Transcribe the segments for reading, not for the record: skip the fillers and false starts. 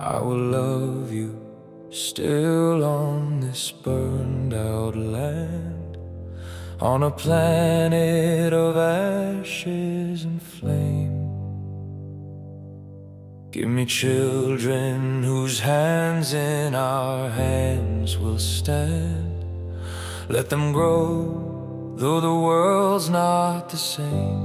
I will love you still on this burned out land, on a planet of ashes and flame. Give me children whose hands in our hands will stand. Let them grow, though the world's not the same.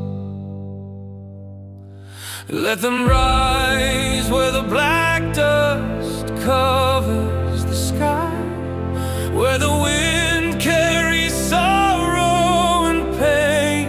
Let them rise where the black dust covers the sky, where the wind carries sorrow and pain.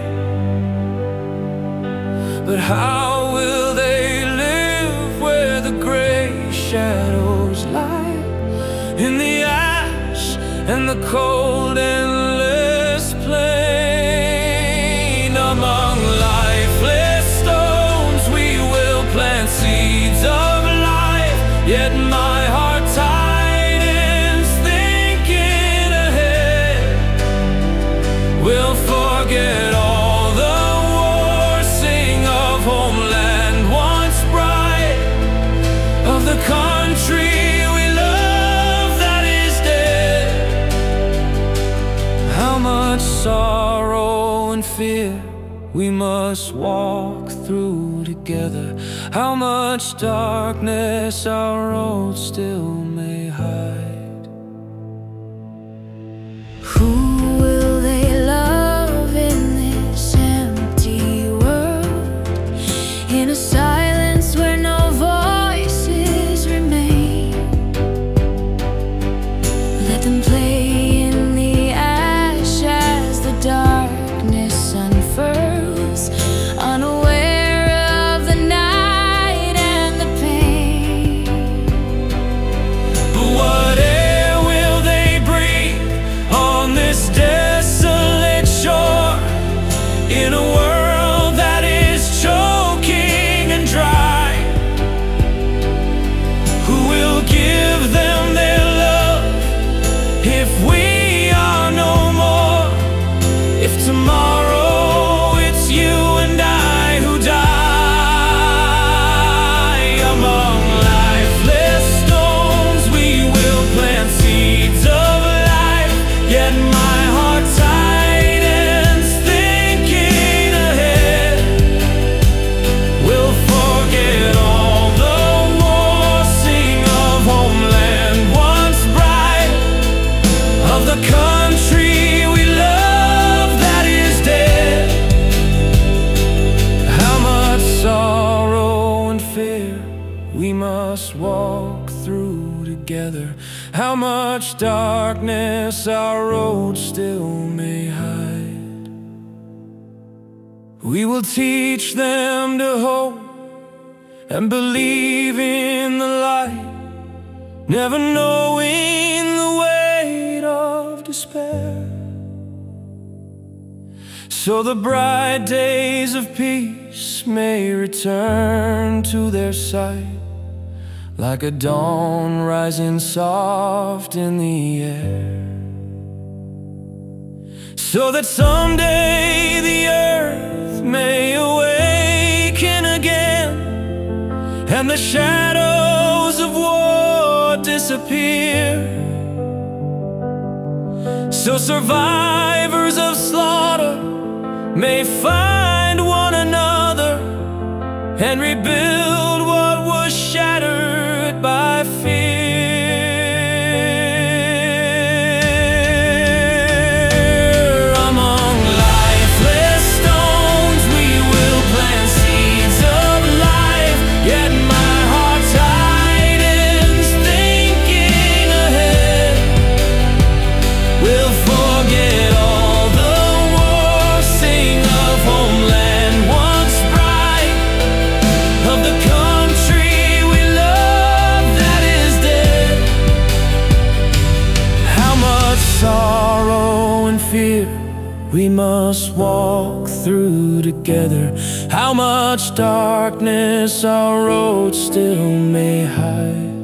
But how will they live where the gray shadows lie, in the ash and the cold endless plain? Among lifeless stones we will plant seeds of life, yet my heart tightens thinking ahead. We'll forget all the wars, sing of homeland once bright, of the country we love that is dead. How much sorrow and fear we must walk through together, how much darkness our road still may hide. Who will they love in this empty world, in a silence where no voices remain? Let them play in the ash as the darkness unfurls, unaware of the night and the pain. But what air will they breathe on this desolate shore, in a world that is choking and dry? Who will give them their love if we are no more? If tomorrow it's you and I who die. Among lifeless stones we will plant seeds of life, yet my heart tightens thinking ahead. We'll forget all the wars, sing of homeland once bright, of the country we love that is dead. How much sorrow and fear we must walk through together, how much darkness our road still may hide. We will teach them to hope and believe in the light, never knowing the weight of despair. So the bright days of peace may return to their sight, like a dawn rising soft in the air. So that someday the earth may awaken again, and the shadows of war disappear. So survivors of slaughter may find one another and rebuild what was shattered by fear. Among lifeless stones we will plant seeds of life, yet my heart tightens thinking ahead. We'll forget all the wars, sing of homeland once bright, of the country we love that is dead. How much sorrow and fear we must walk through together, how much darkness our road still may hide.